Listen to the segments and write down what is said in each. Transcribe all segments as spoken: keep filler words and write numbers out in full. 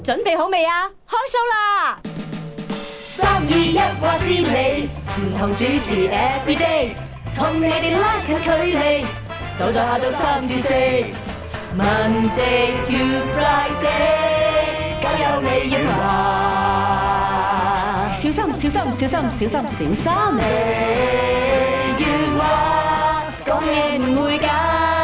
準備好未啊？開 show 啦！三二一話知你，唔同主持 everyday， 同你哋拉近距離，就在下晝三至四 ，Monday to Friday， 梗有你要話，小心小心小心小心小心，你要話，講嘢唔會假，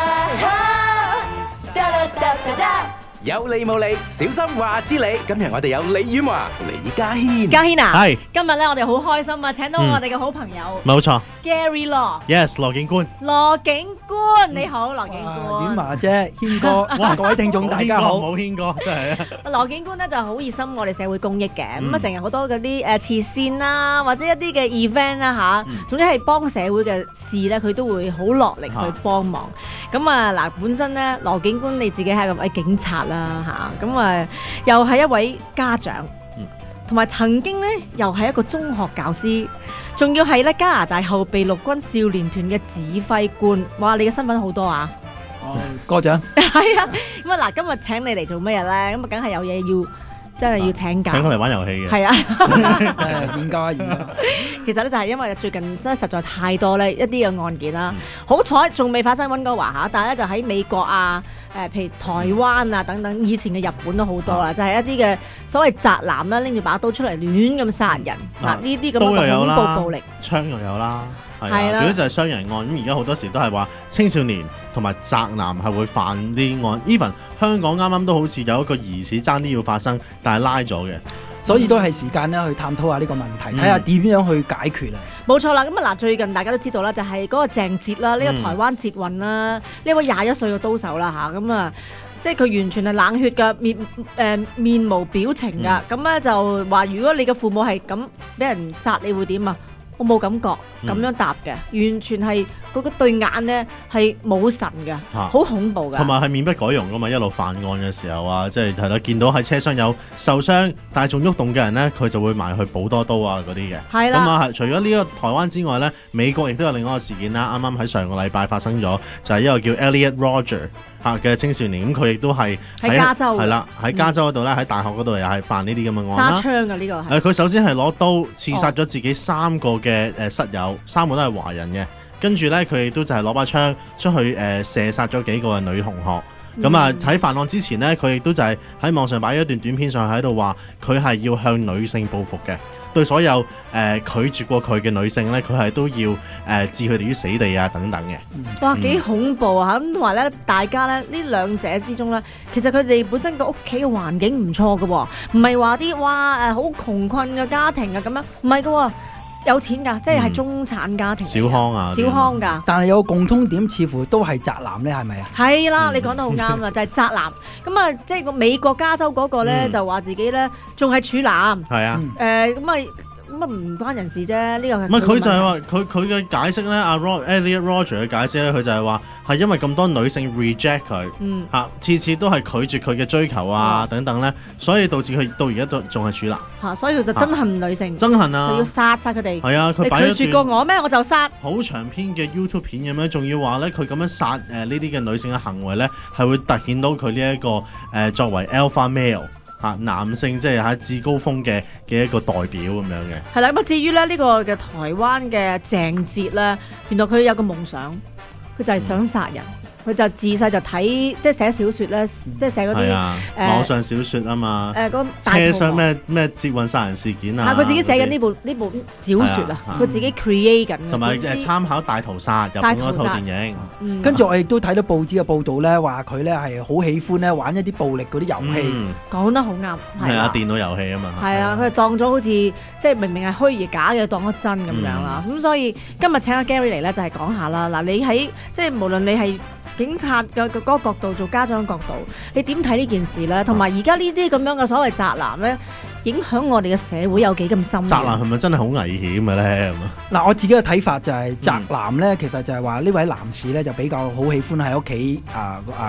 得啦得啦得。 有理冇理，小心話知你。今日我哋有李婉華、李家軒。 家軒啊， 係今日咧我哋好開心啊，請到我哋嘅好朋友冇錯 Gary Law。 ，yes 羅景官， 羅景官你好，羅景婉官。 華姐、軒哥，哇！各位聽眾大家好。 冇軒哥真係啊！ 羅景官咧就好熱心我哋社會公益嘅，咁啊嗯成日好多嗰啲誒慈善啦，或者一啲嘅 event 啦嚇，總之係幫社會嘅事咧，佢都會好落力去幫忙。咁啊嗱，本身咧羅景官你自己係一位警察啦嚇，咁啊又係一位家長。同埋曾經咧，又係一個中學教師，仲要係咧加拿大後備陸軍少年團嘅指揮官。哇！你嘅身份好多啊！ 哦，過獎。 係啊，咁啊嗱，今日請你嚟做咩嘢咧？咁啊，梗係有嘢要，真係要請教。 請佢嚟玩遊戲嘅。 係啊， 誒研究下研究。 其實咧就係因為最近真係實在太多咧一啲嘅案件啦。好彩仲未發生溫哥華嚇，但係咧就喺美國啊。誒，譬如台灣啊等等，以前嘅日本都好多啦，就係一啲嘅所謂宅男啦，拎住把刀出嚟亂咁殺人，嗱呢啲咁嘅恐怖暴力， 槍又有啦，係係啦啊，主要就係傷人案。咁而家好多時都係話青少年同埋宅男係會犯啲案。even 香港啱啱都好似有一個疑似爭啲要發生，但係拉咗嘅。 所以都係時間咧去探討下呢個問題，睇下點樣去解決啊！ 冇錯啦，咁啊嗱，最近大家都知道啦，就係嗰個鄭捷啦，呢、這個台灣捷運啦，呢位廿一歲嘅刀手啦吓，咁啊，即係佢完全係冷血嘅，面誒、呃、面無表情㗎，咁咧、嗯、就話如果你嘅父母係咁俾人殺，你會點啊？我冇感覺，咁樣答嘅，嗯、完全係嗰個對眼咧係冇神嘅，好、啊、恐怖㗎。 同埋係面不改容㗎嘛，一路犯案嘅時候啊，即係係啦，見到喺車廂有受傷但係仲喐動嘅人咧，佢就會埋去補多刀啊嗰啲嘅。係啦。咁啊，除咗呢個台灣之外咧，美國亦都有另外一個事件啦，啱啱喺上個禮拜發生咗，就係、是、一個叫 Elliot Roger 嚇嘅青少年，咁佢亦都係喺加州，係啦，喺加州嗰度咧，喺、嗯、大學嗰度又係犯呢啲咁嘅案啦。揸槍㗎呢個係。誒，佢首先係攞刀刺殺咗自己三個嘅誒室友，哦、三個都係華人嘅。跟住咧，佢亦都就係攞把槍出去誒、呃、射殺咗幾個嘅女同學。咁啊喺犯案之前咧，佢亦都就係喺網上擺咗一段短片上去喺度話，佢係要向女性報復嘅，對所有誒、呃、拒絕過佢嘅女性咧，佢係都要誒、呃、置佢哋於死地啊等等嘅。 哇，幾恐怖啊！咁同埋咧，大家咧呢兩者之中咧，其實佢哋本身個屋企嘅環境唔錯嘅喎，唔係話啲哇誒好窮困嘅家庭啊咁樣，唔係嘅喎。有錢㗎，即係係中產家庭， 嗯、小康啊， 小康㗎。 但係有個共通點，似乎都係宅男咧，係咪啊？ 係啦，你講得好啱啦，就係宅男。咁啊，即係個美國加州嗰個咧，嗯、就話自己咧仲係處男。係啊。誒咁啊。咁啊唔關人事啫，呢、這個係唔係佢就係話佢佢嘅解釋咧，阿 Elliot Roger 嘅解釋咧，佢就係話係因為咁多女性 reject 佢，嗯嚇，次次都係拒絕佢嘅追求啊、嗯、等等咧，所以導致佢到而家都仲係處男嚇，所以佢就憎恨女性，憎恨啊， 就要殺殺佢哋。 係啊，佢你拒絕過我咩？我就殺。 好長篇嘅 YouTube 片咁樣，仲要話咧，佢咁樣殺誒呢啲嘅女性嘅行為咧，係會突顯到佢呢一個誒、呃、作為 alpha male。嚇男性即係喺至高峰嘅嘅一個代表咁樣嘅。係啦，咁啊至於咧呢個嘅台灣嘅鄭捷咧，原來佢有個夢想，佢就係想殺人。嗯佢就自細就睇，即係寫小説咧，即係寫嗰啲誒網上小説啊嘛。誒嗰車廂咩咩捷運殺人事件啊。係佢自己寫緊呢部呢部小説啊，佢自己 create 緊。同埋誒參考大屠殺日本嗰套電影。 跟住我亦都睇到報紙嘅報導咧，話佢咧係好喜歡咧玩一啲暴力嗰啲遊戲。講得好啱。 係啊，電腦遊戲啊嘛。 係啊，佢當咗好似即係明明係虛擬假嘅，當咗真咁樣啦。咁所以今日請阿 Gary 嚟咧，就係講下啦。嗱，你喺即係無論你係警察嘅嗰個角度做家長角度，你點睇呢件事咧？同埋而家呢啲咁樣嘅所謂宅男咧，影響我哋嘅社會有幾咁深？ 宅男係咪真係好危險嘅咧？ 嗱，我自己嘅睇法就係、是、宅男咧，其實就係話呢位男士咧就比較好喜歡喺屋企啊啊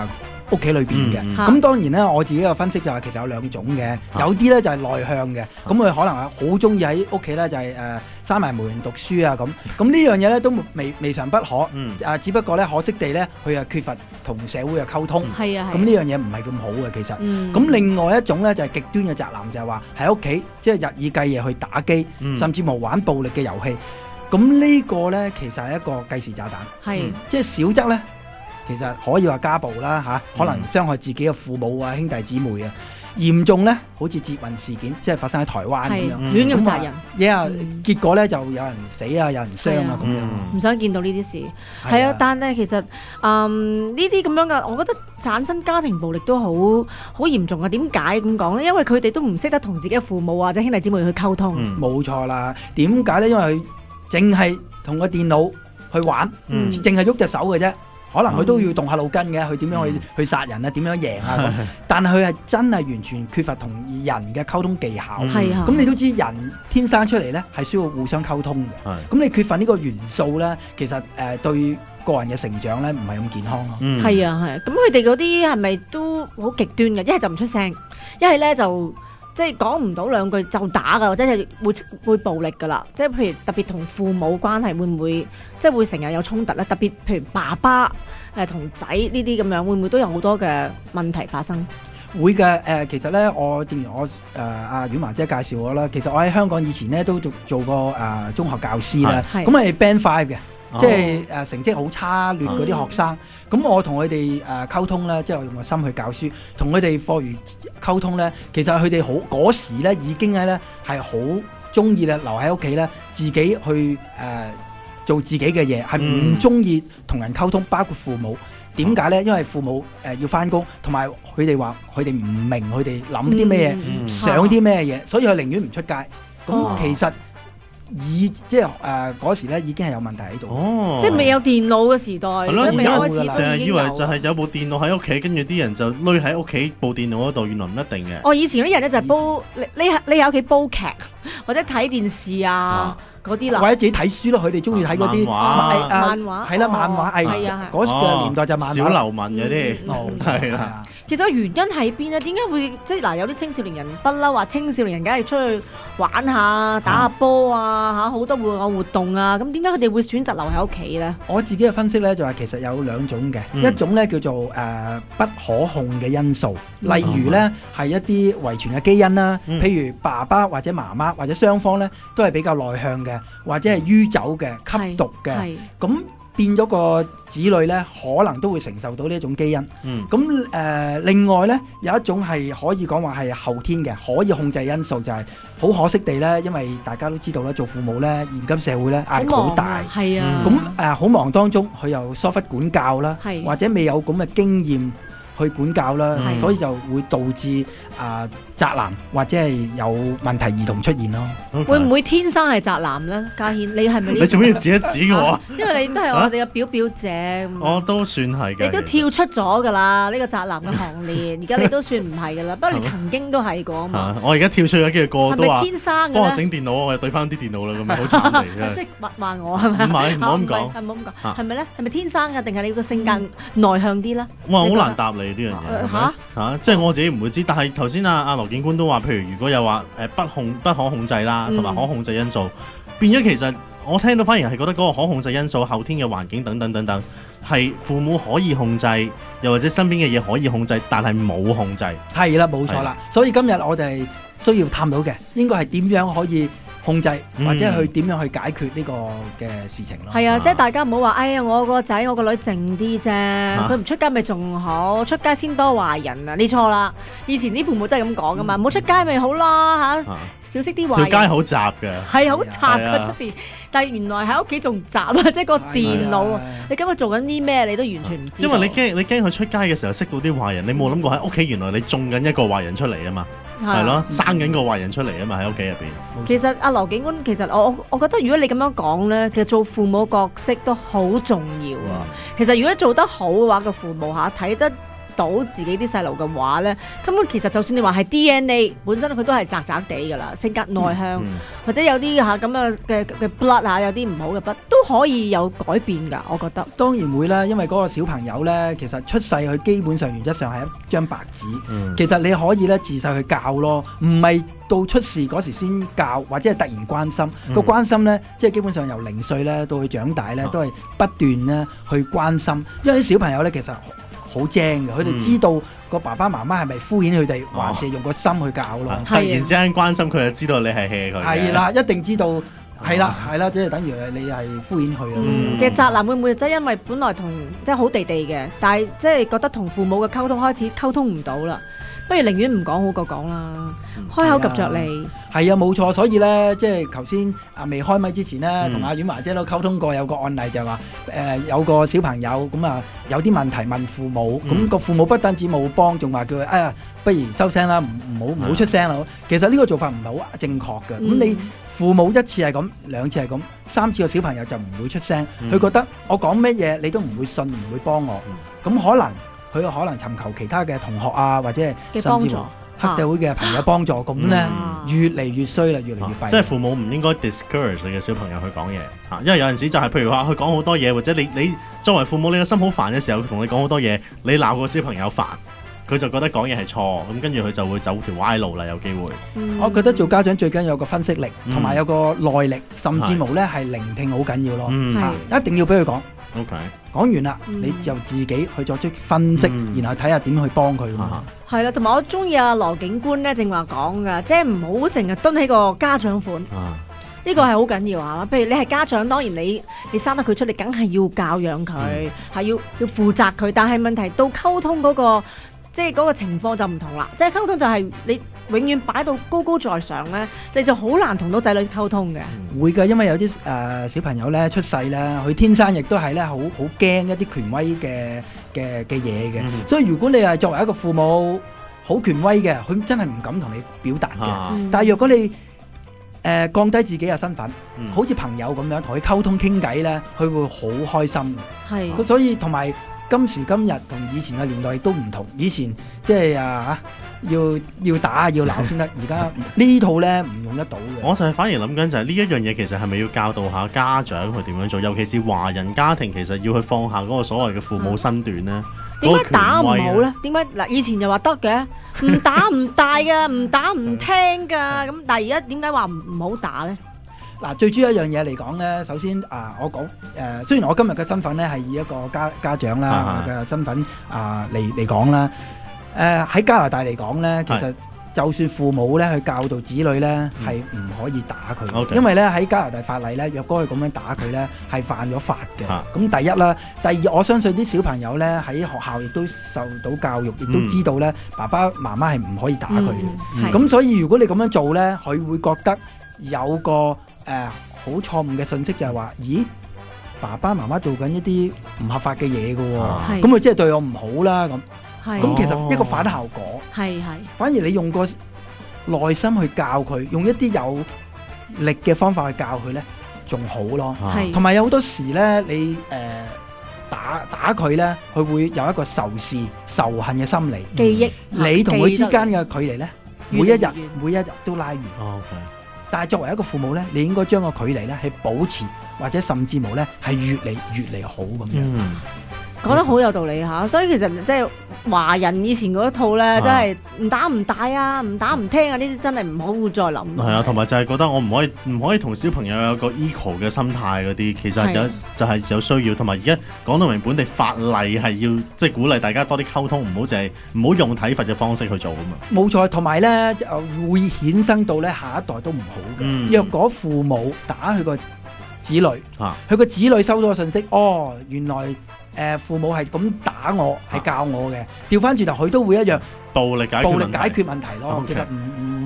屋企裏邊嘅。咁、 嗯、 當然咧，我自己嘅分析就係其實有兩種嘅，有啲咧就係內向嘅，咁佢可能係好中意喺屋企咧就係誒閂埋門讀書啊咁。咁呢樣嘢咧都未未嘗不可， 嗯、 啊只不過咧可惜地咧佢係缺乏同社會嘅溝通。 係啊， 咁呢樣嘢唔係咁好嘅其實。咁、 嗯、另外一種咧就係極端嘅宅男，就係話喺屋企即係日以繼夜去打機， 嗯、 甚至乎玩暴力嘅遊戲。咁呢個呢，其實係一個計時炸彈， 係嗯、即係小則呢，其實可以話家暴啦嚇、啊，可能傷害自己嘅父母啊、兄弟姊妹啊。嚴重呢，好似捷運事件，即係發生喺台灣咁樣， 亂咁殺人， 嘢啊，結果呢，就有人死啊，有人傷啊咁樣， 唔想見到呢啲事。係啊，但係其實嗯呢啲咁樣嘅，我覺得產生家庭暴力都好好嚴重啊。點解咁講呢？因為佢哋都唔識得同自己嘅父母或者兄弟姊妹去溝通。 冇錯啦。點解呢？因為佢淨係同個電腦去玩，淨係喐隻手嘅啫。可能佢都要動下腦筋嘅，佢點樣去、嗯、去殺人啊？點樣贏啊？咁，但係佢係真係完全缺乏同人嘅溝通技巧。係啊，咁你都知人天生出嚟呢係需要互相溝通嘅。係，咁你缺乏呢個元素呢，其實誒、呃、對個人嘅成長呢唔係咁健康咯。 嗯，係啊係。咁佢哋嗰啲係咪都好極端嘅？一係就唔出聲，一係呢就。即係講唔到兩句就打㗎，或者係會會暴力㗎啦。即係譬如特別同父母關係會唔會即係會成日有衝突咧？特別譬如爸爸誒同仔呢啲咁樣，會唔會都有好多嘅問題發生？ 會嘅誒、呃，其實咧，我正如我誒阿婉華姐介紹我啦，其實我喺香港以前咧都做做過誒、呃、中學教師啦，咁係 Band Five 嘅。即係誒成績好差劣嗰啲學生，咁、嗯、我同佢哋誒溝通咧，即係我用個心去教書，同佢哋課餘溝通咧，其實佢哋好嗰時咧已經係咧係好中意咧留喺屋企咧，自己去誒、呃、做自己嘅嘢，係唔中意同人溝通，包括父母。點解咧？因為父母誒、呃、要返工，同埋佢哋話佢哋唔明佢哋諗啲咩嘢，嗯、想啲咩嘢，所以佢寧願唔出街。咁、哦、其實。以即係誒嗰時咧已經係有問題喺度， 哦、 即係未有電腦嘅時代，係咯，未開始成日以為就係有部電腦喺屋企，跟住啲人就匿喺屋企部電腦嗰度，原來唔一定嘅。 哦，以前嗰啲人咧就係煲你你你喺屋企煲劇或者睇電視啊。嗰啲啦， 或者自己睇書咯，佢哋中意睇嗰啲漫畫， 係啦，漫畫藝嗰個年代就漫畫。 小流民嗰啲，係啦。 其實原因喺邊咧？點解會即係嗱？有啲青少年人不嬲話青少年人梗係出去玩下、打下波啊嚇，好多戶外活動啊。咁點解佢哋會選擇留喺屋企咧？ 我自己嘅分析咧就係其實有兩種嘅，一種咧叫做誒不可控嘅因素，例如咧係一啲遺傳嘅基因啦，譬如爸爸或者媽媽或者雙方咧都係比較內向嘅。或者係酗酒嘅、吸毒嘅，咁變咗個子女呢，可能都會承受到呢一種基因。咁誒、嗯呃，另外呢，有一種係可以講話係後天嘅，可以控制因素，就係、是、好可惜地呢，因為大家都知道啦，做父母呢，現今社會呢壓力好大， 係啊， 咁誒好忙當中，佢又疏忽管教啦，啊、或者未有咁嘅經驗去管教啦，嗯、所以就會導致啊、呃、宅男或者係有問題兒童出現咯。 Okay. 會唔會天生係宅男咧？家軒，你係咪呢？ 你做咩要指一指我啊？ 因為你都係我哋嘅表表姐。 我都算係嘅。 你都跳出咗㗎啦，呢、呢個宅男嘅行列，而家你都算唔係㗎啦。不過你曾經都係過啊嘛。 我而家跳出咗，跟住個個都話。係咪天生嘅咧？幫我整電腦，我又對翻啲電腦啦，咁樣好慘嚟嘅。即係話我係咪？唔係，唔好咁講。係唔好咁講。係咪咧？係咪天生嘅，定係你個性格內向啲咧？ 哇！好難答你呢樣嘢。嚇嚇，即係我自己唔會知。但係頭先阿阿羅警官都話，譬如如果有話誒不控不可控制啦，同埋可控制因素，嗯、變咗其實我聽到反而係覺得嗰個可控制因素、後天嘅環境等等等等，係父母可以控制，又或者身邊嘅嘢可以控制，但係冇控制。係啦，冇錯啦。所以今日我哋需要探討嘅，應該係點樣可以控制，或者去點樣去解決呢個嘅事情咯。係、嗯、啊，即係大家唔好話，哎呀，我個仔我個女靜啲啫，佢唔、啊、出街咪仲好，出街先多壞人啊！你錯啦，以前啲父母真係咁講噶嘛，唔好、嗯、出街咪好啦嚇，少識啲壞人。條街好雜嘅，係好雜嘅出邊，但係原來喺屋企仲雜啊！即係個電腦，啊、你今日做緊啲咩你都完全唔知。因為你驚你驚佢出街嘅時候識到啲壞人，你冇諗過喺屋企原來你種緊一個壞人出嚟啊嘛。係咯，生緊個壞人出嚟啊嘛，喺屋企入邊。其實阿羅警官，其實我我覺得如果你咁樣講咧，其實做父母角色都好重要啊。嗯、其實如果做得好嘅話，個父母嚇睇得到自己啲細路嘅話咧，根本其實就算你話係 D N A 本身佢都係宅宅地噶啦，性格內向、嗯、或者有啲嚇咁樣嘅嘅 blood 嚇，有啲唔好嘅 blood 都可以有改變㗎，我覺得。 當然會啦，因為嗰個小朋友咧，其實出世佢基本上原則上係一張白紙，嗯、其實你可以咧自細去教咯，唔係到出事嗰時先教，或者係突然關心。嗯、個關心咧，即係基本上由零歲咧到佢長大咧，都係不斷咧去關心，因為啲小朋友咧其實好精嘅，佢哋知道個爸爸媽媽係咪敷衍佢哋，嗯、還是用個心去教咯。 突然之間關心佢，就知道你係 hea 佢。 係啦，一定知道，係啦，係啦，即係等於你係敷衍佢啊。 嗯、其實宅男會唔會即係因為本來同即係好地地嘅，但係即係覺得同父母嘅溝通開始溝通唔到啦？不如寧願唔講好過講啦，開口及着你。 係啊，冇錯，所以咧，即係頭先啊未開咪之前咧，同阿婉華姐都溝通過，有個案例就係話，誒、呃、有個小朋友咁啊，有啲問題問父母，咁、嗯、個父母不單止冇幫，仲話叫佢哎呀，不如收聲啦，唔唔好唔好出聲啦。嗯、其實呢個做法唔係好正確嘅。咁、嗯、你父母一次係咁，兩次係咁，三次個小朋友就唔會出聲，佢、嗯、覺得我講乜嘢你都唔會信，唔會幫我，咁、嗯、可能。佢可能尋求其他嘅同學啊，或者甚至乎黑社會嘅朋友幫助，咁咧、啊、越嚟越衰啦，越嚟越弊、啊。 即係父母唔應該 discourage 你嘅小朋友去講嘢嚇，因為有陣時就係譬如話佢講好多嘢，或者你你作為父母你個心好煩嘅時候，同你講好多嘢，你鬧個小朋友煩，佢就覺得講嘢係錯，咁跟住佢就會走條歪路啦，有機會。 嗯、我覺得做家長最緊要有個分析力，同埋、嗯、有個耐力，甚至乎咧係聆聽好緊要咯， 嗯啊、一定要俾佢講。 OK， 講完啦，嗯、你就自己去作出分析，嗯、然後睇下點去幫佢。 係啦、啊，同埋我中意阿羅警官咧，正話講噶，即係唔好成日蹲喺個家長款。呢、啊、個係好緊要啊！譬如你係家長，當然你你生得佢出嚟，梗係要教養佢，係、嗯、要要負責佢。但係問題到溝通嗰、嗰個。即係嗰個情況就唔同啦，即係溝通就係你永遠擺到高高在上咧，你就好難同到仔女溝通嘅。 會㗎，因為有啲誒、呃、小朋友咧出世咧，佢天生亦都係咧好好驚一啲權威嘅嘅嘅嘢嘅，嗯、所以如果你係作為一個父母好權威嘅，佢真係唔敢同你表達嘅。啊、但係若果你誒、呃、降低自己嘅身份，嗯、好似朋友咁樣同佢溝通傾偈咧，佢會好開心嘅。係是，咁所以同埋。今時今日同以前嘅年代都唔同，以前即係啊要要打要鬧先得，而家呢套咧唔用得到嘅。 我就係反而諗緊就係呢一樣嘢，其實係咪要教導下家長去點樣做？尤其是華人家庭，其實要去放下嗰個所謂嘅父母身段咧。 點解打唔好咧？點解嗱？以前就話得嘅，唔打唔大嘅，唔打唔聽㗎。咁但係而家點解話唔唔好打咧？ 嗱，最主要一樣嘢嚟講咧，首先啊，我講誒、呃，雖然我今日嘅身份咧係以一個家家長啦嘅、啊、身份啊嚟嚟講啦，誒、呃、喺加拿大嚟講咧，其實是就算父母咧去教導子女咧，係唔、嗯、可以打佢，Okay. 因為咧喺加拿大法例咧，若果佢咁樣打佢咧，係犯咗法嘅。咁、啊、第一啦，第二我相信啲小朋友咧喺學校亦都受到教育，亦都知道咧、嗯、爸爸媽媽係唔可以打佢嘅。咁、嗯、所以如果你咁樣做咧，佢會覺得有個誒好錯誤嘅信息就係話，咦，爸爸媽媽做緊一啲唔合法嘅嘢嘅喎，咁佢即係對我唔好啦咁。咁是其實一個反效果，係係、哦。反而你用個耐心去教佢，用一啲有力嘅方法去教佢咧，仲好咯。係。同埋有好多時咧，你誒、呃、打打佢咧，佢會有一個仇視、仇恨嘅心理。 記憶。 你同佢之間嘅距離咧，每一日每一日都拉遠。 哦 okay。 但係作為一個父母咧，你應該將個距離咧係保持，或者甚至乎咧係越嚟越嚟好咁樣。嗯， 講得好有道理嚇，所以其實即係華人以前嗰一套咧，啊、真係唔打唔大啊，唔打唔聽啊，呢啲真係唔好再諗。係啊，同埋就係覺得我唔可以唔可以同小朋友有個 equal 嘅心態嗰啲，其實有的就係有需要。同埋而家講到明本地法例係要即係鼓勵大家多啲溝通，唔好淨係唔好用體罰嘅方式去做啊嘛。 冇錯，同埋咧就會衍生到咧下一代都唔好嘅。嗯、若果父母打佢個子女，佢個、啊、子女收到個信息，哦，原來誒、呃、父母係咁打我，係、啊、教我嘅。調翻轉頭，佢都會一樣暴力解決暴力解決問題咯。 Okay. 其實唔唔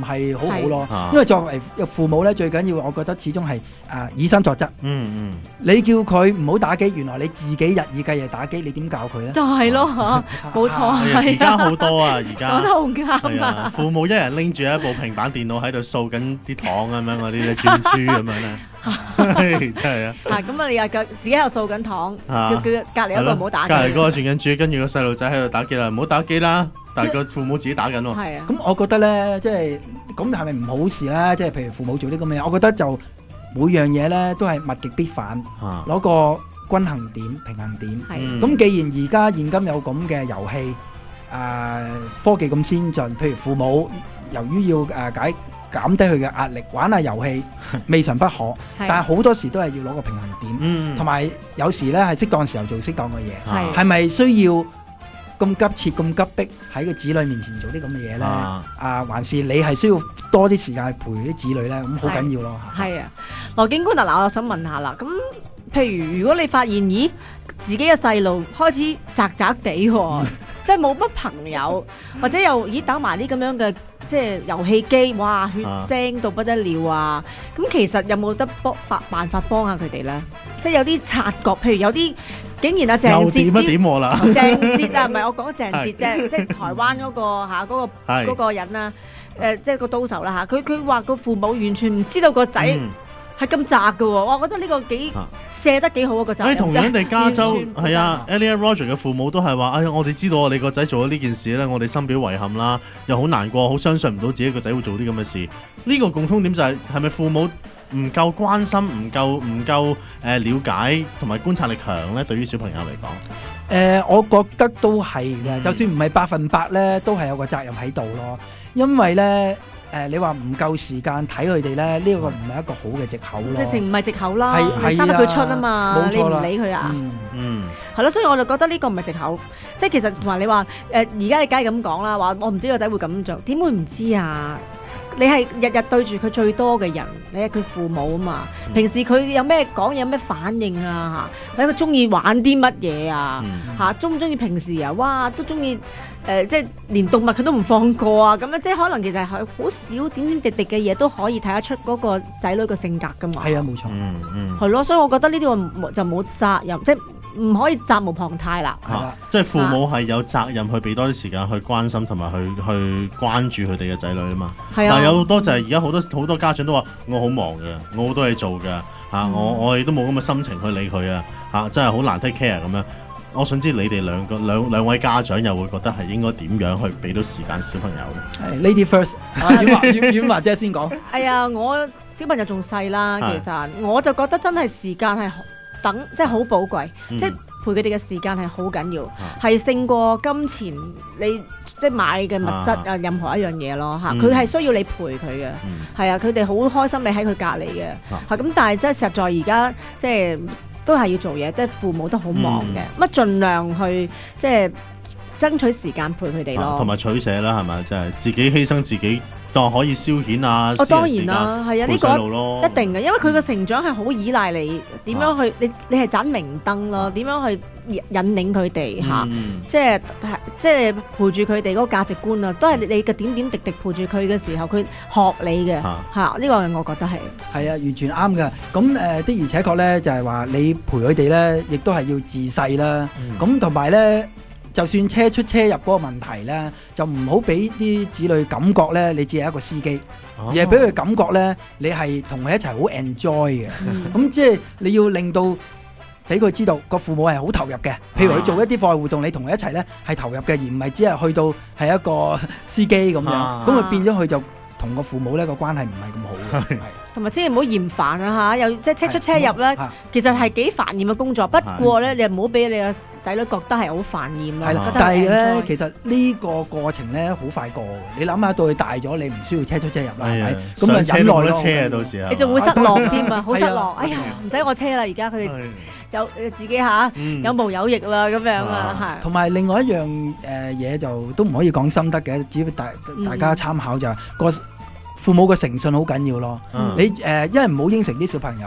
係好好咯。因為作為父母咧，最緊要我覺得始終係誒以身作則。嗯嗯，你叫佢唔好打機，原來你自己日以繼夜打機，你點教佢咧？ 就係咯，冇錯。 而家好多啊，而家講得好啱啊！ 父母一人拎住一部平板電腦喺度掃緊啲糖咁樣嗰啲咧，轉珠咁樣咧。真係啊！ 啊咁啊，你又自己喺度掃緊糖，叫叫隔離一個唔好打機。 隔離嗰個轉緊珠，跟住個細路仔喺度打機啦，唔好打機啦。但係個父母自己打緊喎。 係啊。 咁我覺得咧，即係咁係咪唔好事咧？即係譬如父母做啲咁嘅嘢，我覺得就每樣嘢咧都係物極必反，攞個均衡點、平衡點。係。咁既然而家現今有咁嘅遊戲，誒科技咁先進，譬如父母由於要誒解減低佢嘅壓力，玩下遊戲未嘗不可，但係好多時都係要攞個平衡點，同埋有時咧係適當時候做適當嘅嘢，係咪需要咁急切、咁急迫喺個子女面前做啲咁嘅嘢咧？啊，還是你係需要多啲時間去陪啲子女咧？咁好緊要咯。 係啊，羅警官嗱，我又想問下啦，咁譬如如果你發現咦自己嘅細路開始宅宅地喎，即係冇乜朋友，或者又咦打埋啲咁樣嘅。即係遊戲機，哇血腥到不得了啊！咁其實有冇得幫法辦法幫下佢哋咧？即係有啲察覺，譬如有啲竟然啊鄭捷點一點我啦， 鄭捷啊，唔係我講鄭捷啫，即係台灣嗰個嚇嗰個嗰個人啦，誒即係個刀手啦嚇，佢佢話個父母完全唔知道個仔係咁宅嘅喎，我覺得呢個幾射得幾好啊個仔。誒同樣地加州係啊 ，Elliot Rodger 嘅父母都係話：哎呀，我哋知道你個仔做咗呢件事咧，我哋深表遺憾啦，又好難過，好相信唔到自己個仔會做啲咁嘅事。呢個共通點就係係咪父母唔夠關心、唔夠唔夠誒了解同埋觀察力強咧？對於小朋友嚟講， 誒我覺得都係嘅，就算唔係百分百咧，都係有個責任喺度咯，因為咧。誒，你話唔夠時間睇佢哋咧，呢個唔係一個好嘅藉口咯。 直情唔係藉口啦，係生得佢出啊嘛，你唔理佢啊？嗯，係咯，所以我就覺得呢個唔係藉口。即係其實同埋你話誒，而家你梗係咁講啦，話我唔知個仔會咁做，點會唔知啊？你係日日對住佢最多嘅人，你係佢父母啊嘛。平時佢有咩講，有咩反應啊？嚇，睇佢中意玩啲乜嘢啊？嚇，中唔中意平時啊？哇，都中意。誒、呃，即係連動物佢都唔放過啊！咁樣即係可能其實係好少點點滴滴嘅嘢都可以睇得出嗰個仔女個性格噶嘛。係啊，冇錯。嗯嗯。係咯，所以我覺得呢啲就冇責任，即係唔可以責無旁貸啦。係啦， 即係父母係有責任去俾多啲時間去關心同埋去去關注佢哋嘅仔女啊嘛。係啊。但係有好多就係而家好多好多家長都話我好忙嘅，我好多嘢做嘅嚇、嗯啊，我我亦都冇咁嘅心情去理佢啊嚇，真係好難 take care 咁樣。我想知你哋兩個兩兩位家長又會覺得係應該點樣去俾到時間小朋友咧？ 係 Lady First，婉華婉婉華姐先講。 係啊，我小朋友仲細啦，其實我就覺得真係時間係等，即係好寶貴，嗯、即係陪佢哋嘅時間係好緊要，係、啊、勝過金錢你即係買嘅物質啊，任何一樣嘢咯嚇。佢係、嗯、需要你陪佢嘅，係、嗯、啊，佢哋好開心你喺佢隔離嘅，係咁、啊。但係即係實在而家即係。都係要做嘢，即係父母都好忙嘅，乜、嗯、盡量去即係爭取時間陪佢哋咯， 同埋、啊、取捨啦，係咪？即係自己犧牲自己，當可以消遣啊， 哦，當然啦，係啊，呢個一定嘅，因為佢個成長係好依賴你點樣去，啊、你你係盞明燈咯，點、啊、樣去引領佢哋嚇，即係即係陪住佢哋嗰個價值觀啊，都係你嘅點點滴滴陪住佢嘅時候，佢學你嘅嚇，呢個我覺得係係啊，完全啱嘅。咁誒、呃、的而且確咧，就係、是、話你陪佢哋咧，亦都係要自細啦。咁同埋咧。就算車出車入嗰個問題咧，就唔好俾啲子女感覺咧，你只係一個司機，哦、而係俾佢感覺咧，你係同佢一齊好 enjoy 嘅。咁、嗯、即係你要令到俾佢知道個父母係好投入嘅。譬如佢做一啲課外活動，你同佢一齊咧係投入嘅，而唔係只係去到係一個司機咁樣。咁佢、啊、變咗佢就同個父母咧個關係唔係咁好嘅。 同埋千祈唔好嫌煩啊嚇，又即係車出車入咧，其實係幾煩厭嘅工作。不過咧，你又唔好俾你個仔女覺得係好煩厭咯。係啦，但係咧，其實呢個過程咧好快過嘅。你諗下到佢大咗，你唔需要車出車入啦，係咪？咁啊忍耐咯。車啊，到時啊，你仲會失落添啊，好失落。哎呀，唔使我車啦，而家佢哋有自己嚇有毛有翼啦，咁樣啊，係。同埋另外一樣誒嘢就都唔可以講心得嘅，只要大大家參考就係個。父母嘅誠信好緊要咯，嗯、你誒、呃，因為唔好應承啲小朋友，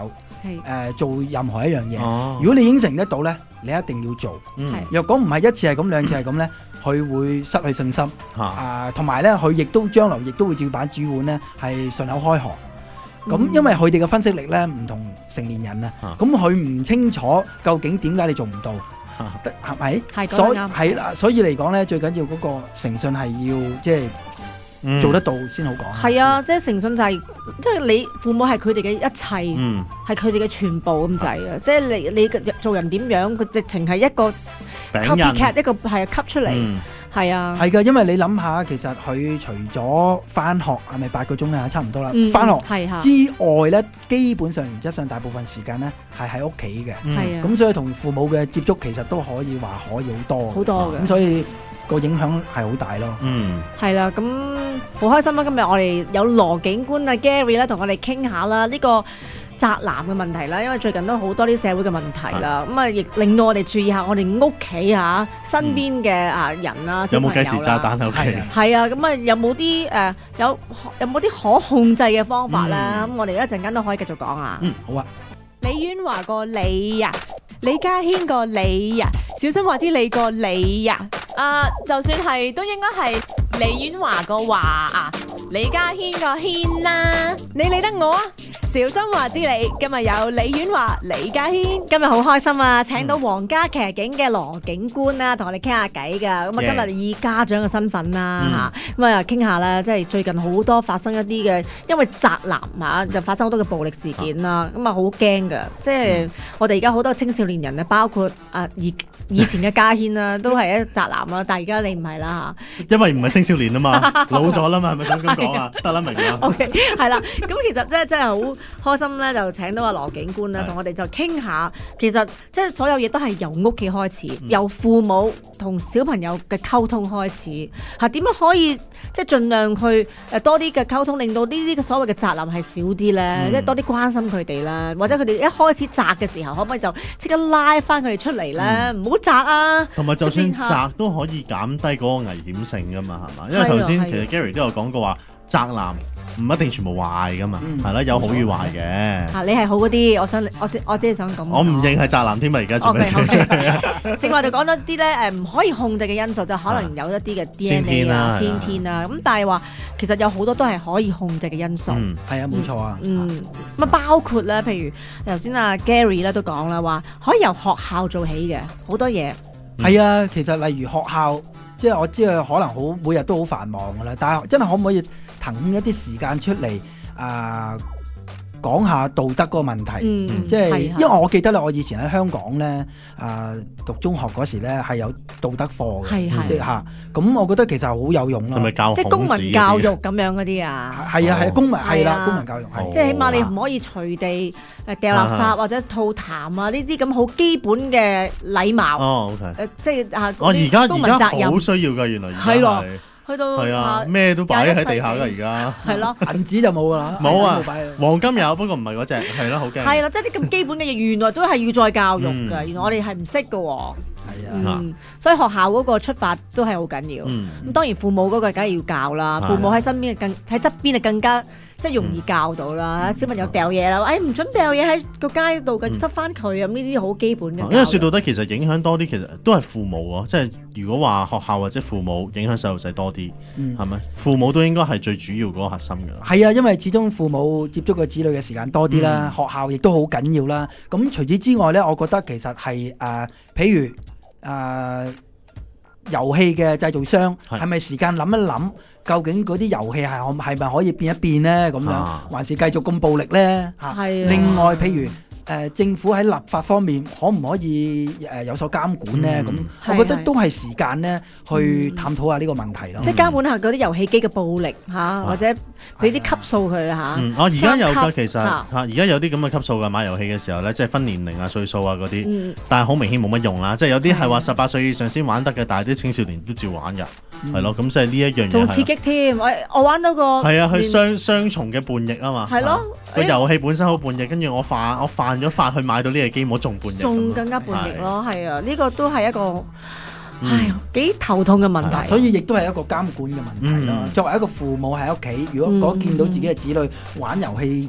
誒、呃、做任何一樣嘢。 哦、 如果你應承得到咧，你一定要做。 嗯、 若果唔係一次係咁，兩次係咁咧，佢會失去信心。 嚇啊，同埋咧，佢亦都將來亦都會照板煮碗咧，係順口開河。咁、嗯、因為佢哋嘅分析力咧唔同成年人啊，咁佢唔清楚究竟點解你做唔到。係咪？係所以係啦，所以嚟講咧，最緊要嗰個誠信係要即係、嗯、做得到先好講。 係啊，即係誠信就係、是，因為你父母係佢哋嘅一切，係佢哋嘅全部咁滯啊！即係你你做人點樣，佢直情係一個 copycat 一個係吸出嚟。嗯係啊， 係噶，因為你諗下，其實佢除咗翻學係咪八個鐘咧，差唔多啦。翻、嗯、學之外咧，基本上原則上大部分時間咧係喺屋企嘅。係啊，咁所以同父母嘅接觸其實都可以話可以好多好多嘅。咁所以個影響係好大咯。 嗯， 係啦，咁好開心啦！今日我哋有羅警官啊 Gary 咧，同我哋傾下啦，呢、這個宅男嘅問題啦，因為最近都好多啲社會嘅問題啦，咁啊亦令到我哋注意下我哋屋企嚇身邊嘅啊人啊，小朋友啦， 有冇計時炸彈喺屋企？ 係啊，咁啊有冇啲誒有有冇啲可控制嘅方法咧？咁、嗯、我哋一陣間都可以繼續講啊。 嗯，好啊。 李婉華個李呀，李家軒個李呀，小心話知你個李呀。啊，就算係都應該係李婉華個華啊，李家軒個軒啦。你理得我啊？小心話知你，今日有李婉華、李家軒， 今日好開心啊！請到皇家騎警嘅羅警官啦，同我哋傾下偈噶。咁啊，今日以家長嘅身份啦嚇，咁啊傾下啦，即係最近好多發生一啲嘅，因為宅男嚇就發生好多嘅暴力事件啦，咁啊好驚噶。即係我哋而家好多青少年人咧，包括啊以以前嘅家軒啦，都係一宅男啦，但係而家你唔係啦嚇。 因為唔係青少年啊嘛，老咗啦嘛，係咪想咁講啊？得啦，明啦。 OK， 係啦，咁其實真係真係好開心咧，就請到阿羅警官啦，同我哋就傾下，其實即係所有嘢都係由屋企開始，嗯、由父母同小朋友嘅溝通開始，嚇點樣可以即係盡量去誒多啲嘅溝通，令到呢啲嘅所謂嘅宅男係少啲咧，即係、嗯、多啲關心佢哋啦，或者佢哋一開始宅嘅時候，可唔可以就即刻拉翻佢哋出嚟咧？唔好宅啊！ 同埋就算宅都可以減低嗰個危險性噶嘛，係嘛？因為頭先其實 Gary 都有講過話，宅男唔一定全部壞噶嘛，係啦、嗯，有好與壞嘅。 嚇、啊，你係好嗰啲，我想我我只係想咁。 我唔認係宅男添啊！而家做咩啫？ 正話就講咗啲咧誒唔可以控制嘅因素，就可能有一啲嘅 D N A 啊、先天啊，咁但係話其實有好多都係可以控制嘅因素。 嗯， 係啊，冇錯啊。 嗯，咁啊包括咧，譬如頭先阿 Gary 咧都講啦，話可以由學校做起嘅好多嘢。 係、嗯、啊，其實例如學校，即係我知道可能好每日都好繁忙噶啦，但係真係可唔可以騰一啲時間出嚟啊？講下道德嗰個問題，嗯、即係因為我記得咧，我以前喺香港咧啊讀中學嗰時咧係有道德課嘅，即係嚇。咁我覺得其實好有用咯， 係咪教即係公民教育咁樣嗰啲啊？ 係啊係啊，公民係啦，公民教育係。 即係起碼你唔可以隨地誒掉垃圾或者吐痰啊，呢啲咁好基本嘅禮貌。 哦，OK。 誒，即係啊， 我而家公民責任好需要㗎，原來係咯。去到係啊，咩都擺喺地下㗎而家。 係咯， 銀紙就冇㗎啦。 冇啊，黃金有，不過唔係嗰隻，係咯，好驚。 係啦，即係啲咁基本嘅嘢，原來都係要再教育㗎。原來我哋係唔識㗎喎。係啊，所以學校嗰個出發都係好緊要。咁當然父母嗰個梗係要教啦，父母喺身邊更喺側邊就更加即係容易教到啦。小朋友掉嘢啦，誒唔準掉嘢喺個街度嘅，執翻佢啊！咁呢啲好基本嘅。 因為説到底，其實影響多啲，其實都係父母喎。即係如果話學校或者父母影響細路仔多啲，係咪？父母都應該係最主要嗰個核心㗎。 係啊，因為始終父母接觸個子女嘅時間多啲啦，學校亦都好緊要啦。咁除此之外咧，我覺得其實係誒，譬如誒遊戲嘅製造商係咪時間諗一諗，究竟嗰啲遊戲係可係咪可以變一變咧？咁樣、啊、還是繼續咁暴力咧？嚇、啊！另外，譬如誒、呃、政府喺立法方面可唔可以誒、呃、有所監管咧？咁、嗯、我覺得都係時間咧去探討下呢個問題咯。 即係監管下嗰啲遊戲機嘅暴力嚇，啊、或者俾啲級數佢嚇。 嗯，我而家有㗎，其實嚇而家有啲咁嘅級數嘅買遊戲嘅時候咧，即係分年齡啊、歲數啊嗰啲，嗯、但係好明顯冇乜用啦。即係有啲係話十八歲以上先玩得嘅，但係啲青少年都照玩㗎，係咯、嗯。咁即係呢一樣嘢。 仲刺激添，我我玩到個係啊，佢雙雙重嘅叛逆啊嘛。係咯，個遊戲本身好叛逆，跟住我犯我犯咗法去買到呢個機，我仲叛逆。仲更加叛逆咯，係啊，呢個都係一個。唉，幾頭痛嘅問題、啊， 所以亦都係一個監管嘅問題咯。嗯、作為一個父母喺屋企，如果嗰見到自己嘅子女玩遊戲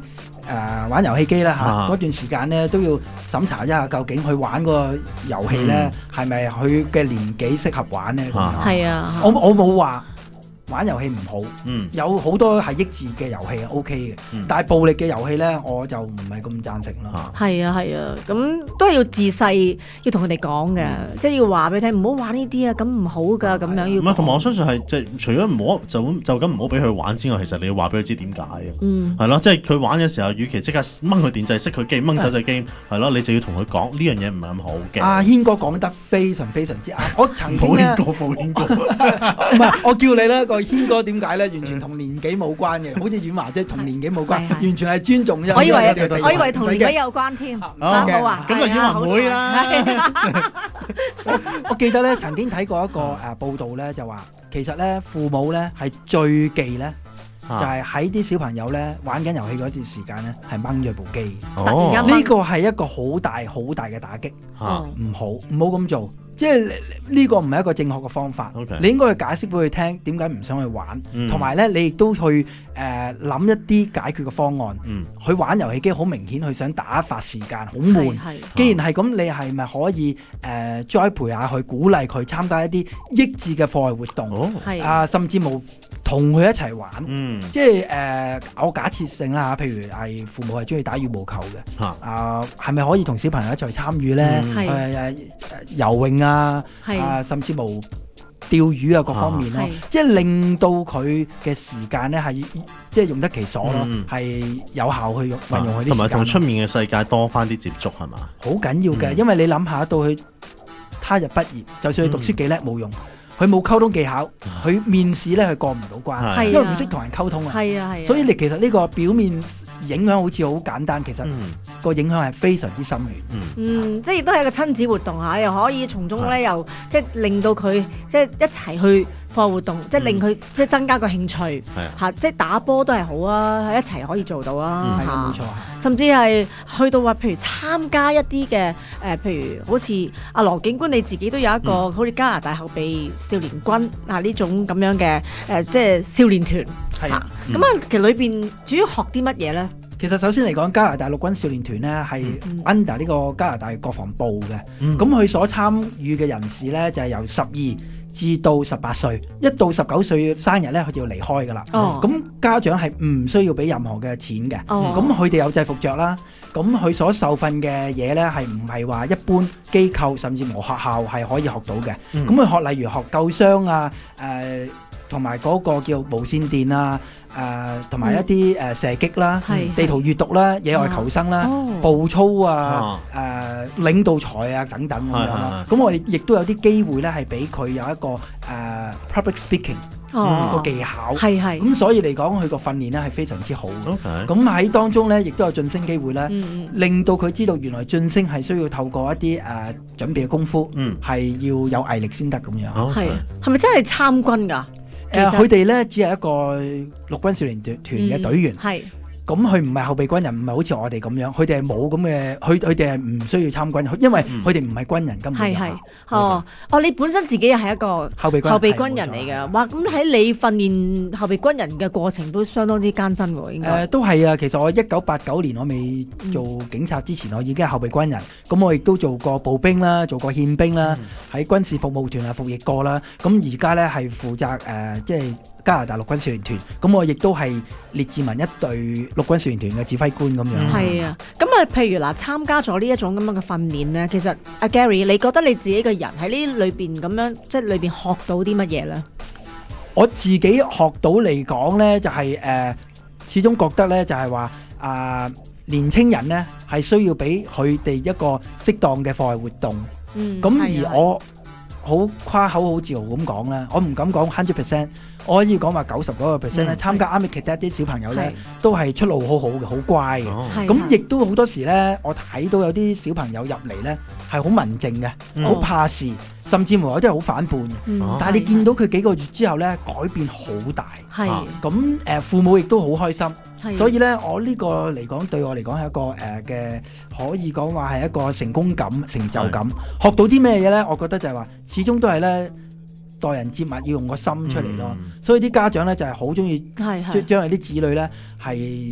呃、玩遊戲機啦嚇，嗰、啊、段時間咧都要審查一下究竟佢玩個遊戲咧係咪佢嘅年紀適合玩咧？ 係啊，啊我我冇話玩遊戲唔好， 嗯， 有好多係益智嘅遊戲係 O K 嘅，嗯、但係暴力嘅遊戲咧我就唔係咁贊成啦。 係啊係啊，咁、啊、都係要自細要同佢哋講嘅，嗯、即係要話俾佢聽，唔好玩呢啲啊，咁唔好㗎，咁樣要。唔係， 同埋我相信係即係除咗唔好就咁就咁唔好俾佢玩之外，其實你要話俾佢知點解嘅。嗯，係咯，即係佢玩嘅時候，與其即刻掹佢電掣熄佢機，掹走隻機，係咯，你就要同佢講呢樣嘢唔係咁好嘅。 阿軒哥講得非常非常之啱，我曾經咧， 冇軒哥， 唔係我叫你咧個軒哥點解咧？完全同年紀冇關嘅，好似婉華姐同年紀冇關，完全係尊重啫。 我以為我以為同年紀有關添。好啊， 咁就婉華妹啦。 我記得咧，曾經睇過一個誒報道咧，就話其實咧父母咧係最忌咧，就係喺啲小朋友咧玩緊遊戲嗰段時間咧，係掹咗部機。 突然間呢個係一個好大好大嘅打擊，唔好唔好咁做。即係呢個唔係一個正確嘅方法，okay. 你應該去解釋俾佢聽點解唔想去玩，同埋咧你亦都去誒諗、呃、一啲解決嘅方案。佢、嗯、玩遊戲機好明顯，佢想打發時間，好悶。既然係咁，你係咪可以誒、呃、栽培下佢，鼓勵佢參加一啲益智嘅課外活動？哦、啊，甚至冇同佢一齊玩。嗯、即係誒、呃，我假設性啦，譬如係父母係中意打羽毛球嘅，啊，係咪、呃、可以同小朋友一齊參與咧？誒、嗯呃、游泳啊！啊，啊，甚至無釣魚啊，各方面咯，即係令到佢嘅時間咧係即係用得其所咯，係、嗯、有效去用運用佢啲時間，同埋同出面嘅世界多翻啲接觸係嘛？ 好緊要嘅，嗯、因為你諗下到佢他日畢業，就算佢讀書幾叻冇用，佢冇溝通技巧，佢面試咧佢過唔到關，嗯、因為唔識同人溝通啊。係啊係啊，所以你其實呢個表面影響好似好簡單，其實個影響係非常之深遠。 嗯，嗯，即係亦都係一個親子活動嚇，又可以從中咧又即係令到佢即係一齊去課外活動，即係令佢即係增加個興趣嚇，即係打波都係好啊，一齊可以做到啊。 係啊，冇錯。 甚至係去到話，譬如參加一啲嘅誒，譬如好似阿羅警官你自己都有一個、嗯、好似加拿大後備少年軍啊呢種咁樣嘅誒、呃，即係少年團。係啊，咁啊，其實裏邊主要學啲乜嘢咧？ 其實首先嚟講，加拿大陸軍少年團咧係 under 呢個加拿大國防部嘅，咁佢、嗯、所參與嘅人士咧就係、是、由十二至到十八歲，一到十九歲生日咧佢就要離開噶啦。咁、哦、家長係唔需要俾任何嘅錢嘅，咁佢哋有制服着啦。咁佢所受訓嘅嘢咧係唔係話一般機構甚至乎學校係可以學到嘅？咁佢、嗯、學例如學救傷啊，誒同埋嗰個叫無線電啊。誒同埋一啲誒、呃、射擊啦、嗯、地圖閱讀啦、野外求生啦、哦、步操啊、誒、呃、領導才啊等等咁樣啦。咁我哋亦都有啲機會咧，係俾佢有一個誒、呃、public speaking 個、哦、技巧。係係。咁所以嚟講，佢個訓練咧係非常之好。咁喺 Okay. 當中咧，亦都有晉升機會咧，嗯、令到佢知道原來晉升係需要透過一啲誒、呃、準備嘅功夫，係、嗯、要有毅力先得咁樣。係係咪真係參軍㗎？ 誒，佢哋咧只係一個陸軍少年團團嘅隊員。係、嗯。咁佢唔係後備軍人，唔係好似我哋咁樣，佢哋係冇咁嘅，佢佢哋係唔需要參軍，因為佢哋唔係軍人，根本就係。 哦，哦，你本身自己又係一個後備軍後備軍人嚟嘅，哇！咁喺你訓練後備軍人嘅過程都相當之艱辛喎，應該。誒，都係啊！其實我一九八九年我未做警察之前，我已經係後備軍人，咁我亦都做過步兵啦，做過憲兵啦，喺軍事服務團啊服役過啦，咁而家咧係負責誒，即係。加拿大陸軍少年團，咁我亦都係列治文一隊陸軍少年團嘅指揮官咁樣。係啊，咁啊，譬如嗱，參加咗呢一種咁樣嘅訓練咧，其實阿 Gary，你覺得你自己個人喺呢裏邊咁樣，即係裏邊學到啲乜嘢咧？我自己學到嚟講咧，就係、是、誒、呃，始終覺得咧，就係話啊，年青人咧係需要俾佢哋一個適當嘅課外活動。嗯，咁而我好誇口好自豪咁講啦，我唔敢講 hundred percent。我可以講話九十嗰個 percent 咧，參加 Army Cadet 啲小朋友咧，都係出路好好嘅，好乖嘅。咁亦都好多時咧，我睇到有啲小朋友入嚟咧，係好文靜嘅，好怕事，甚至乎有啲係好反叛嘅。但係你見到佢幾個月之後咧，改變好大。係咁誒，父母亦都好開心。所以咧，我呢個嚟講對我嚟講係一個誒嘅，可以講話係一個成功感、成就感。學到啲咩嘢咧？我覺得就係話，始終都係咧。待人接物要用個心出嚟咯，嗯、所以啲家長咧就係好中意將將佢啲子女咧係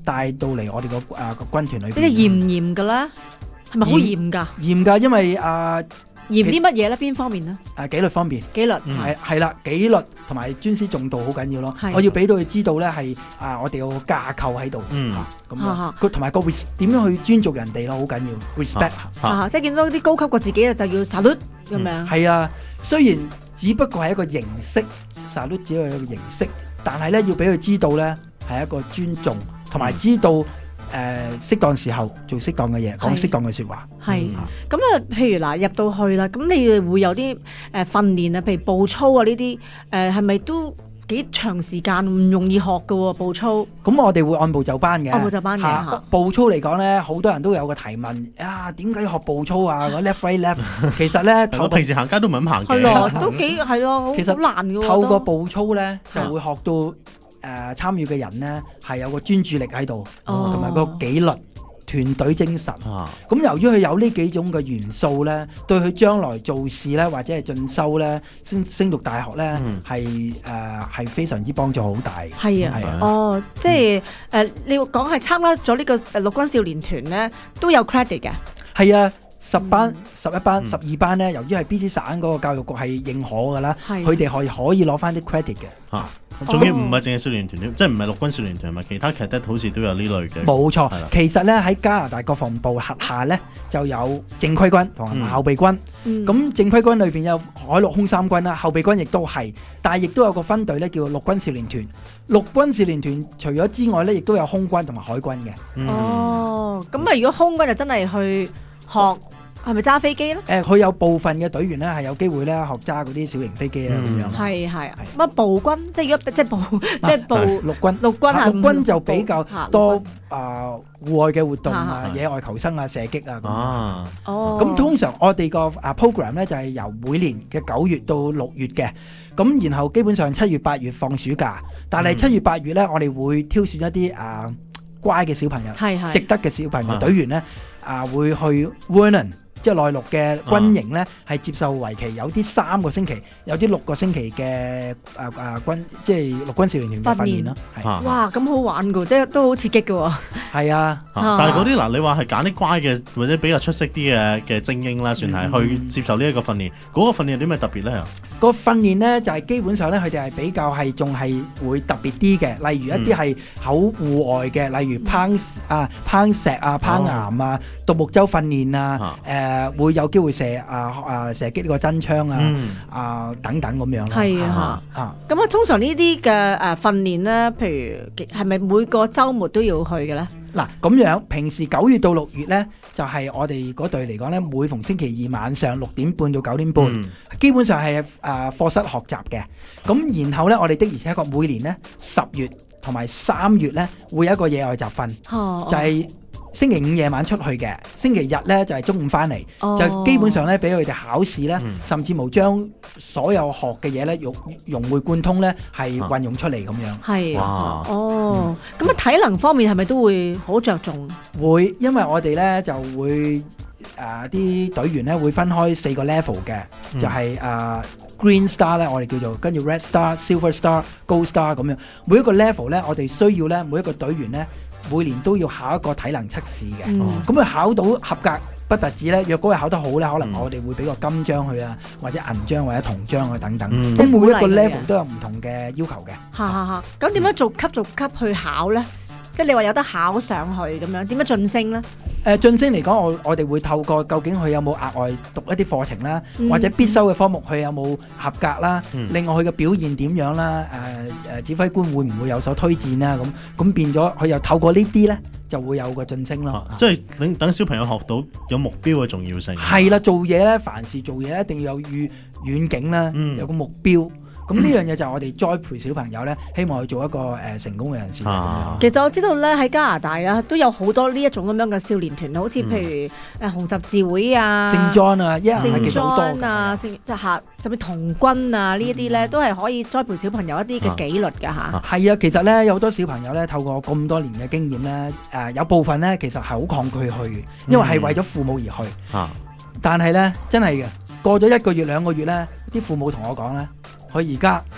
帶到嚟我哋個誒個軍團裏邊。 你哋嚴唔嚴㗎啦？係咪好嚴㗎？ 嚴㗎，因為啊。 嚴啲乜嘢咧？邊方面咧？ 誒紀律方面， 紀律係係啦，紀律同埋尊師重道好緊要咯。我要俾到佢知道咧，係啊，我哋有個架構喺度嚇咁樣。佢同埋個 res 點樣去尊重人哋咯，好緊要 respect 嚇。即係見到啲高級過自己嘅就要 salute 咁樣。係啊，雖然只不過係一個形式 salute，只係一個形式，但係咧要俾佢知道咧係一個尊重，同埋知道。誒、呃、適當時候做適當嘅嘢，講適當嘅説話。係咁啊，譬如嗱入到去啦，咁你哋會有啲誒、呃、訓練啊，譬如步操啊呢啲誒，係咪都幾長時間唔容易學嘅喎步操？ 咁我哋會按部就班嘅。按部就班嘅嚇。 步操嚟講咧，好多人都有個提問啊，點解要學步操啊？嗰 left right left， 其實咧， 我平時行街都唔係咁行嘅。 係咯，都幾係咯，好難嘅喎。 透過步操咧，就會學到。誒、呃、參與嘅人呢係有個專注力喺度，同埋、哦、個紀律、團隊精神。咁、啊、由於佢有呢幾種嘅元素呢，對佢將來做事呢，或者係進修呢，升升讀大學呢，係誒係非常之幫助好大。 係啊，啊哦，即係誒、呃，你講係參加咗呢個陸軍少年團呢，都有 credit 嘅。 係啊。十班、十一班、十二班咧，由於係 B C 省嗰個教育局係認可㗎啦，佢哋可以可以攞翻啲 credit 嘅。 嚇，仲要唔係淨係少年團添，即係唔係陸軍少年團，咪其他 cadet 好似都有呢類嘅。 冇錯，其實咧喺加拿大國防部轄下咧就有正規軍同埋後備軍。咁正規軍裏邊有海陸空三軍啦，後備軍亦都係，但係亦都有個分隊咧叫陸軍少年團。陸軍少年團除咗之外咧，亦都有空軍同埋海軍嘅。 哦，咁啊，如果空軍就真係去學。係咪揸飛機咧？誒、 呃，佢有部分嘅隊員咧係有機會咧學揸嗰啲小型飛機啊咁、嗯、樣。係係。乜步軍？即係如果即係步，即係步陸軍。陸軍係陸軍就比較多啊戶外嘅活動啊，野外求生啊，射擊啊咁。啊。哦。咁通常我哋個啊 program 咧就係由每年嘅九月到六月嘅，咁然後基本上七月八月放暑假，但係七月八月咧我哋會挑選一啲啊乖嘅小朋友，係係值得嘅小朋友隊員咧啊會去 Vernon。即係內陸嘅軍營咧，係、啊、接受為期有啲三個星期，有啲六個星期嘅誒誒軍，即係陸軍少年團嘅訓練咯。係哇，咁好玩噶，即係都好刺激噶喎。 係啊， 啊但係嗰啲嗱，你話係揀啲乖嘅或者比較出色啲嘅嘅精英啦，算係、嗯、去接受呢一個訓練。嗰、嗰個訓練有啲咩特別咧？ 個訓練咧就係、係、基本上咧，佢哋係比較係仲係會特別啲嘅，例如一啲係好戶外嘅，例如攀啊攀石啊、攀岩啊、獨、哦、木舟訓練啊，誒、啊。誒會有機會射啊啊射擊呢個真槍啊、嗯、啊等等咁樣咯。係啊啊！咁啊，通常呢啲嘅誒訓練咧，譬如係咪每個週末都要去嘅咧？ 嗱咁樣，平時九月到六月咧，就係、是、我哋嗰隊嚟講咧，每逢星期二晚上六點半到九點半，嗯、基本上係誒、呃、課室學習嘅。咁然後咧，我哋的而且確每年咧十月同埋三月咧會有一個野外集訓，哦、就係、是。星期五夜晚出去嘅，星期日咧就係、是、中午翻嚟，哦、就基本上咧俾佢哋考試咧，嗯、甚至乎將所有學嘅嘢咧融融會貫通咧，係運用出嚟咁樣。 係啊，哦，咁啊、嗯、體能方面係咪都會好着重？ 會，因為我哋咧就會誒啲隊員咧會分開四個 level 嘅，嗯、就係、是、誒、呃、Green Star 咧，我哋叫做跟住 Red Star、Silver Star、Gold Star 咁樣，每一個 level 咧，我哋需要咧每一個隊員咧。每年都要考一個體能測試嘅，咁佢、嗯、考到合格不特止咧，若果佢考得好咧，可能我哋會俾個金章佢啊，或者銀章或者銅章啊等等，即係、嗯、每一個 level 都有唔同嘅要求嘅。 嚇嚇嚇！咁點樣逐級逐級去考咧？即係你話有得考上去咁樣，點樣晉升咧？ 誒晉升嚟講，我我哋會透過究竟佢有冇額外讀一啲課程啦，嗯、或者必修嘅科目佢有冇合格啦，嗯、另外佢嘅表現點樣啦？誒、呃、誒指揮官會唔會有所推薦啦？咁咁變咗佢又透過呢啲咧，就會有個晉升咯。 啊、即係等等小朋友學到有目標嘅重要性。 係啦，做嘢咧，凡事做嘢一定要有遠遠景啦，嗯、有個目標。咁呢樣嘢就係我哋栽培小朋友咧，希望去做一個誒、呃、成功嘅人士。啊、 其實我知道咧喺加拿大啊，都有好多呢一種咁樣嘅少年團，好似譬如誒紅十字會啊、聖 John 啊、 聖 John 啊、聖即係嚇甚至童軍啊呢一啲咧，都係可以栽培小朋友一啲嘅紀律㗎嚇。 係啊，啊，其實咧有好多小朋友咧透過咁多年嘅經驗咧，誒、呃、有部分咧其實係好抗拒去嘅，因為係為咗父母而去。嗯、啊，但係咧真係嘅，過咗一個月兩個月咧，啲父母同我講咧。佢而家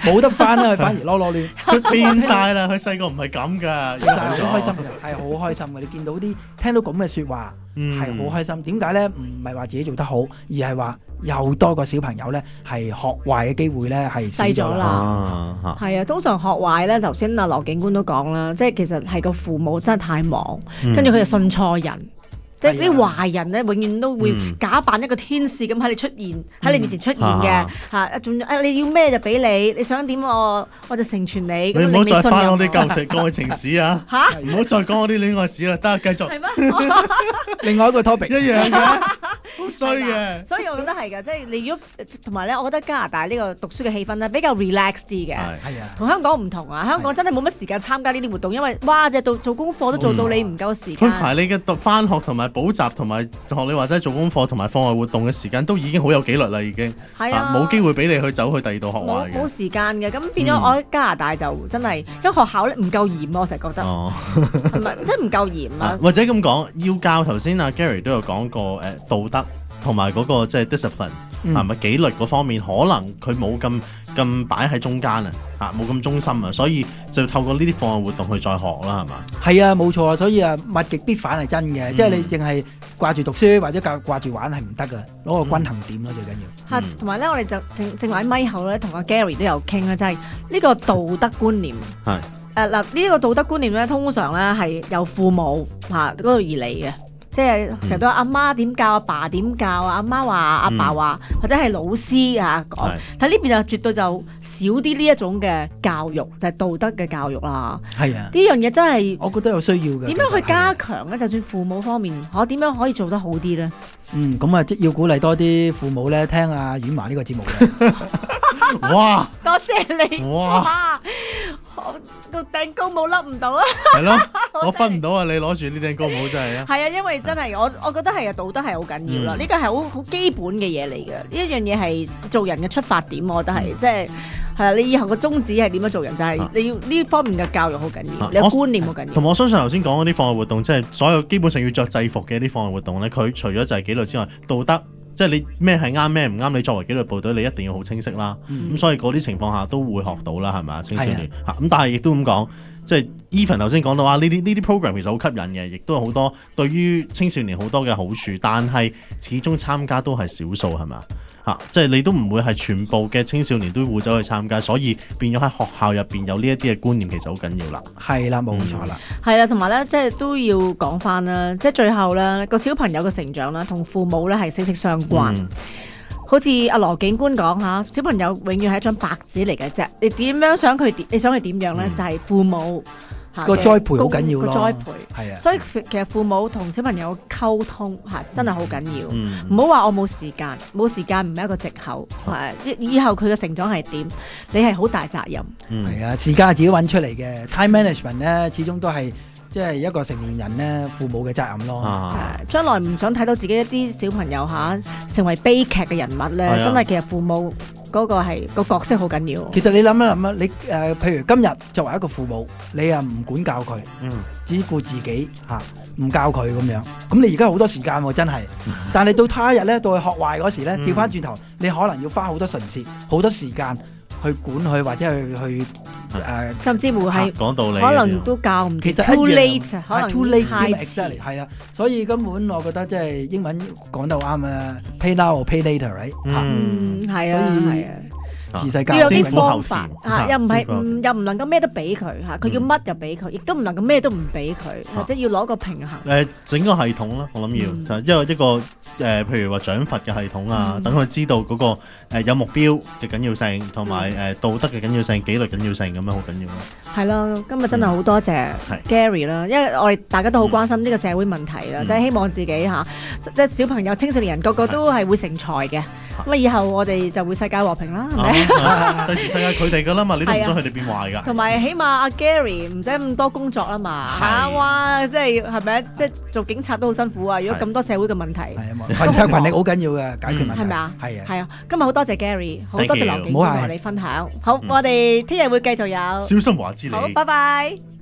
冇得翻啦，佢反而囉囉攣。 佢變晒啦，佢細個唔係咁㗎， 就係好開心嘅，係好開心嘅。你見到啲聽到咁嘅説話，係好開心。點解咧？唔係話自己做得好，而係話又多個小朋友咧係學壞嘅機會咧係細咗啦。係啊，通常學壞咧，頭先阿羅警官都講啦，即係其實係個父母真係太忙，跟住佢就信錯人。即係啲壞人咧，永遠都會假扮一個天使咁喺你出現，喺、嗯、你面前出現嘅嚇。仲誒、啊，你要咩就俾你，你想點我我就成全你。 你唔好再翻我啲舊情愛情史啊！嚇，唔好再講我啲戀愛史啦，得繼續。係咩？ 另外一個 topic 一樣嘅，好衰嘅。 所以我覺得係㗎，即係你如果同埋咧，我覺得加拿大呢個讀書嘅氣氛咧比較 relax 啲嘅。係啊，同香港唔同啊！香港真係冇乜時間參加呢啲活動，因為哇，隻做做功課都做到你唔夠時間。 安排你嘅讀返學同埋補習同埋學你話齋做功課同埋課外活動嘅時間都已經好有紀律啦，已經係啊，冇機會俾你去走去第二度學壞嘅。 冇時間嘅，咁變咗我喺加拿大就真係，因為學校咧唔夠嚴，我成日覺得，係咪即係唔夠嚴啊？ 或者咁講，要教頭先阿 Gary 都有講過誒道德同埋嗰個即係 discipline 係咪紀律嗰方面，可能佢冇咁咁擺喺中間啊，嚇冇咁中心啊，所以就透過呢啲課外活動去再學啦，係嘛？ 係啊，冇錯啊，所以啊，物極必反係真嘅，嗯、即係你淨係掛住讀書或者掛住玩係唔得噶，攞個均衡點咯，最緊要。 嚇，同埋咧，我哋就正正話喺咪後咧，同阿 Gary 都有傾啦，就係、是、呢個道德觀念。係誒嗱，呢個道德觀念咧，通常咧係由父母嚇嗰度而嚟嘅。即係成日都阿媽點教，阿爸點教，阿媽話，阿爸話，嗯、或者係老師啊講。但呢邊就絕對就少啲呢一種嘅教育，就係、是、道德嘅教育啦。係啊，呢樣嘢真係我覺得有需要嘅。點樣去加強咧？就算父母方面，可點樣可以做得好啲咧？ 嗯，咁啊，即要鼓勵多啲父母咧聽阿婉華呢個節目嘅。 哇！ 多謝你。哇！個頂高帽笠唔到啊！ 係咯，我分唔到啊！你攞住呢頂高帽真係啊！ 係啊，因為真係我我覺得係啊，道德係好緊要啦。呢個係好好基本嘅嘢嚟嘅，呢一樣嘢係做人嘅出發點，我覺得係即係係啊！你以後個宗旨係點樣做人，就係、是、你要呢方面嘅教育好緊要，啊、你嘅觀念好緊要。 同埋我，我相信頭先講嗰啲課外活動，即係所有基本上要着制服嘅啲課外活動咧，佢除咗就係紀律之外，道德。即係你咩係啱咩唔啱，你作為紀律部隊，你一定要好清晰啦。咁、嗯、所以嗰啲情況下都會學到啦，係咪啊？青少年嚇咁，但係亦都咁講，即係 Even 頭先講到話呢啲呢啲 program 其實好吸引嘅，亦都有好多對於青少年好多嘅好處，但係始終參加都係少數，係咪啊？嚇，即係你都唔會係全部嘅青少年都會走去參加，所以變咗喺學校入邊有呢一啲嘅觀念，其實好緊要啦。 係啦，冇錯啦。 係啦、嗯，同埋咧，即係都要講翻啦，即係最後咧個小朋友嘅成長啦，同父母咧係息息相關。嗯、好似阿羅警官講嚇，小朋友永遠係一張白紙嚟嘅啫，你點樣想佢點？你想佢點樣咧？嗯、就係父母。 個栽培好緊要咯， 個栽培係啊，所以其實父母同小朋友溝通嚇真係好緊要，唔好話我冇時間，冇時間唔係一個藉口，係以後佢嘅成長係點，你係好大責任。 係啊，時間係自己揾出嚟嘅 time management 咧，始終都係即係一個成年人咧父母嘅責任咯。 係將來唔想睇到自己一啲小朋友嚇成為悲劇嘅人物咧，真係其實父母。嗰個係個角色好緊要。 其實你諗一諗啊，你誒、呃、譬如今日作為一個父母，你又唔管教佢，嗯，只顧自己嚇，唔、啊、教佢咁樣。咁你而家好多時間喎、啊，真係。嗯、但係到他日咧，到佢學壞嗰時咧，調翻轉頭，你可能要花好多唇舌、好多時間去管佢，或者去去誒，呃、 甚至乎係講道理， 可能都教唔。 其實 too late， 可能 too late 太遲。係啊，所以根本我覺得即係英文講得啱啊 ，pay now or pay later，right？ 嗯，係啊，係啊。 自細教要有啲方法嚇，又唔係唔又唔能夠咩都俾佢嚇，佢要乜就俾佢，亦都唔能夠咩都唔俾佢，或者要攞個平衡。 誒，整個系統啦，我諗要就因為一個誒，譬如話獎罰嘅系統啊，等佢知道嗰個誒有目標嘅緊要性，同埋誒道德嘅緊要性、紀律緊要性咁樣好緊要咯。 係咯，今日真係好多謝 Gary 啦，因為我哋大家都好關心呢個社會問題啦，即係希望自己嚇，即係小朋友、青少年人個個都係會成才嘅。咁啊，以後我哋就會世界和平啦，係咪？ 第時世界佢哋噶啦嘛，你都唔想佢哋變壞噶。 同埋起碼阿 Gary 唔使咁多工作啦嘛，嚇哇！即係係咪？即係做警察都好辛苦啊！如果咁多社會嘅問題， 係啊嘛，群策群力好緊要嘅解決問題， 係咪啊？ 係啊， 係啊！今日好多謝 Gary，好多謝羅警官同我哋分享。好，我哋聽日會繼續有小心華之理。 好，拜拜。